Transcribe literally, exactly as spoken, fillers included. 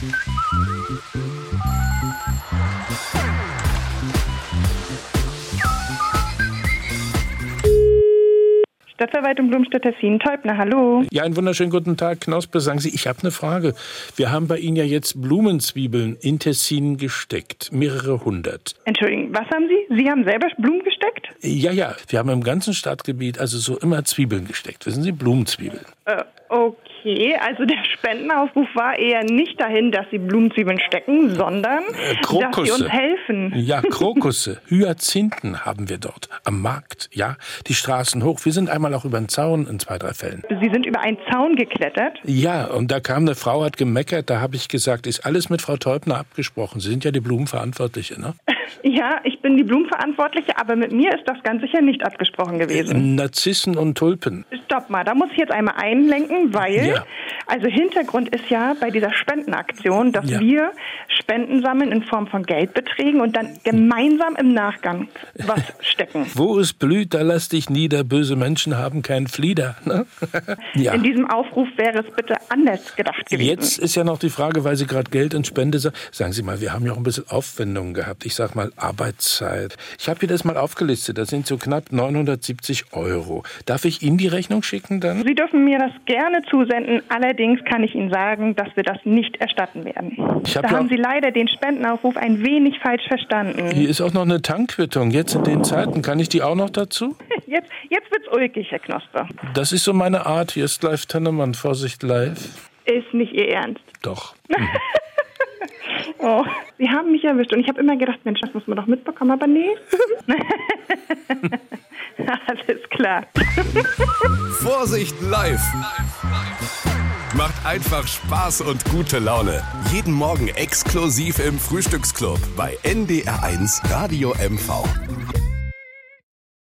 Stadtverwaltung Blumstedt-Tessin, Teubner, hallo. Ja, einen wunderschönen guten Tag, Knospe. Sagen Sie, ich habe eine Frage. Wir haben bei Ihnen ja jetzt Blumenzwiebeln in Tessin gesteckt, mehrere hundert. Entschuldigen, was haben Sie? Sie haben selber Blumen gesteckt? Ja, ja, wir haben im ganzen Stadtgebiet also so immer Zwiebeln gesteckt. Wissen Sie, Blumenzwiebeln. Äh, okay, also der Spendenaufruf war eher nicht dahin, dass Sie Blumenzwiebeln stecken, sondern äh, Krokusse. Dass Sie uns helfen. Ja, Krokusse, Hyazinthen haben wir dort am Markt, ja, die Straßen hoch. Wir sind einmal auch über den Zaun in zwei, drei Fällen. Sie sind über einen Zaun geklettert? Ja, und da kam eine Frau, hat gemeckert, da habe ich gesagt, ist alles mit Frau Teubner abgesprochen. Sie sind ja die Blumenverantwortliche, ne? Ja, ich bin die Blumenverantwortliche, aber mit mir ist das ganz sicher nicht abgesprochen gewesen. Narzissen und Tulpen. Stopp mal, da muss ich jetzt einmal einlenken, weil, ja. also Hintergrund ist ja bei dieser Spendenaktion, dass ja. wir Spenden sammeln in Form von Geldbeträgen und dann gemeinsam im Nachgang was stecken. Wo es blüht, da lass dich nieder, böse Menschen haben keinen Flieder. Ne? ja. In diesem Aufruf wäre es bitte anders gedacht gewesen. Jetzt ist ja noch die Frage, weil Sie gerade Geld und Spende sagen. Sagen Sie mal, wir haben ja auch ein bisschen Aufwendungen gehabt. Ich sag mal Arbeitszeit. Ich habe hier das mal aufgelistet. Das sind so knapp neunhundertsiebzig Euro. Darf ich Ihnen die Rechnung schicken dann? Sie dürfen mir das gerne zusenden. Allerdings kann ich Ihnen sagen, dass wir das nicht erstatten werden. Ich hab da ja haben Sie leider den Spendenaufruf ein wenig falsch verstanden. Hier ist auch noch eine Tankquittung. Jetzt in den Zeiten. Kann ich die auch noch dazu? Jetzt, jetzt wird's ulkig, Herr Knospe. Das ist so meine Art. Hier ist live Tennemann. Vorsicht live. Ist nicht Ihr Ernst. Doch. Oh, Sie haben mich erwischt und ich habe immer gedacht, Mensch, das muss man doch mitbekommen, aber nee. Alles klar. Vorsicht live. Macht einfach Spaß und gute Laune. Jeden Morgen exklusiv im Frühstücksclub bei N D R eins Radio M V.